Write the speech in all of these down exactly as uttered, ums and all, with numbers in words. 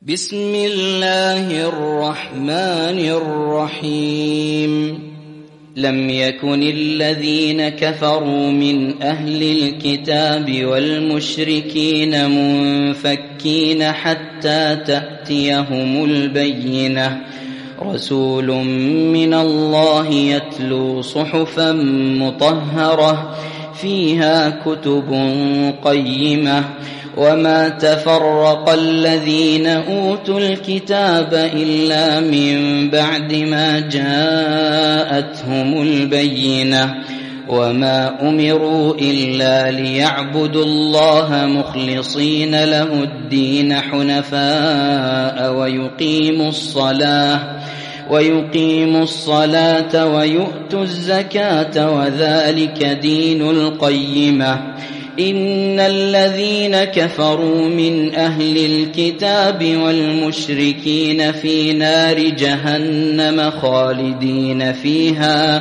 بسم الله الرحمن الرحيم لم يكن الذين كفروا من أهل الكتاب والمشركين منفكين حتى تأتيهم البينة رسول من الله يتلو صحفا مطهرة فيها كتب قيمة وما تفرق الذين أوتوا الكتاب إلا من بعد ما جاءتهم البينة وما أمروا إلا ليعبدوا الله مخلصين له الدين حنفاء ويقيموا الصلاة ويقيموا الصلاة ويؤتوا الزكاة وذلك دين القيمة إن الذين كفروا من أهل الكتاب والمشركين في نار جهنم خالدين فيها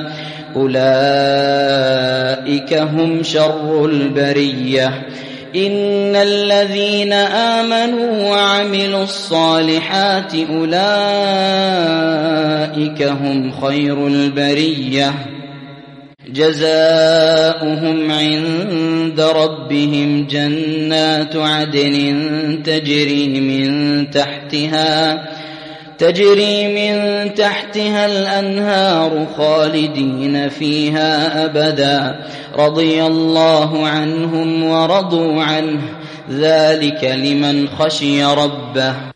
أولئك هم شر البرية إن الذين آمنوا وعملوا الصالحات أولئك هم خير البرية جزاؤهم عند ربهم جنات عدن تجري من تحتها تجري من تحتها الأنهار خالدين فيها أبدا رضي الله عنهم ورضوا عنه ذلك لمن خشي ربه